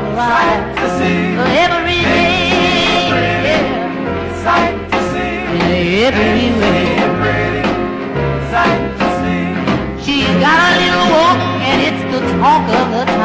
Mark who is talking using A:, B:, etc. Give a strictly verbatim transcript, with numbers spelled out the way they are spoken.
A: sight to see. Every day, sight to see. Everywhere, sight to see. She's got a little walk and it's the talk of the town.